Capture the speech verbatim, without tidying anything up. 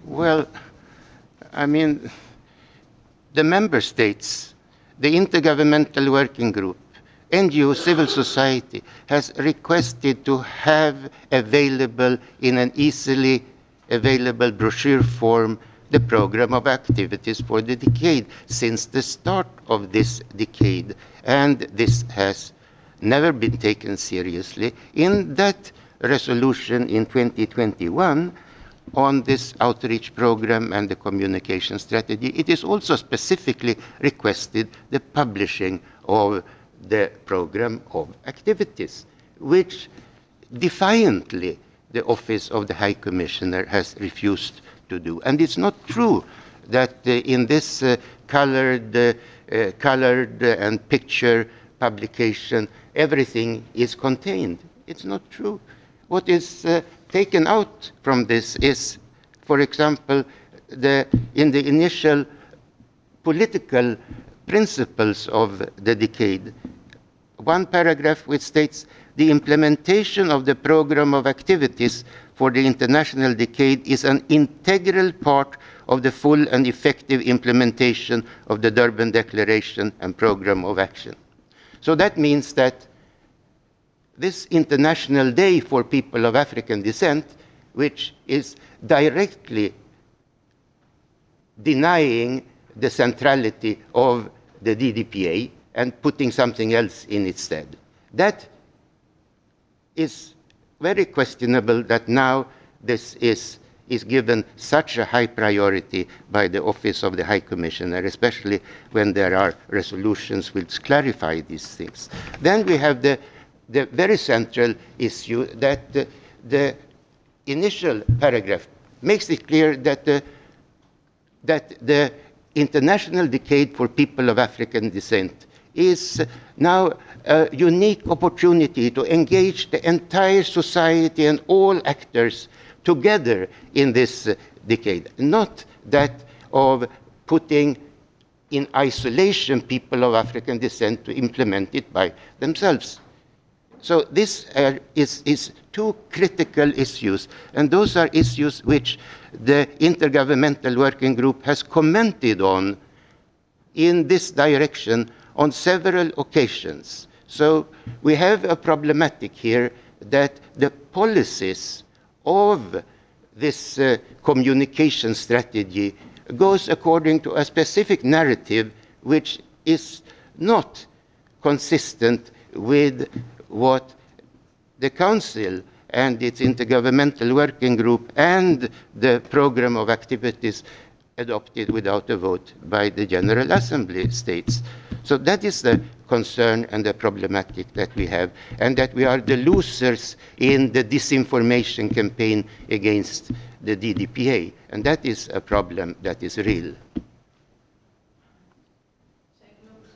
Well, I mean, the member states, the Intergovernmental Working Group, N G O, civil society, has requested to have available in an easily available brochure form the program of activities for the decade since the start of this decade. And this has never been taken seriously. In that resolution in twenty twenty-one, on this outreach program and the communication strategy, it is also specifically requested the publishing of the program of activities, which defiantly the Office of the High Commissioner has refused to do. And it's not true that uh, in this uh, colored, uh, uh, colored uh, and picture publication, everything is contained. It's not true. What is uh, taken out from this is, for example, the, in the initial political principles of the decade, one paragraph which states the implementation of the program of activities for the international decade is an integral part of the full and effective implementation of the Durban Declaration and program of action. So that means that this International Day for People of African Descent, which is directly denying the centrality of the D D P A and putting something else in its stead. That is very questionable that now this is, is given such a high priority by the Office of the High Commissioner, especially when there are resolutions which clarify these things. Then we have the, the very central issue that the, the initial paragraph makes it clear that the, that the International Decade for People of African Descent is now a unique opportunity to engage the entire society and all actors together in this uh, decade, not that of putting in isolation people of African descent to implement it by themselves. So this uh, is, is two critical issues, and those are issues which the Intergovernmental Working Group has commented on in this direction on several occasions. So we have a problematic here that the policies of this uh, communication strategy goes according to a specific narrative which is not consistent with what the Council and its Intergovernmental Working Group and the program of activities adopted without a vote by the General Assembly states. So that is the concern and the problematic that we have, and that we are the losers in the disinformation campaign against the D D P A, and that is a problem that is real.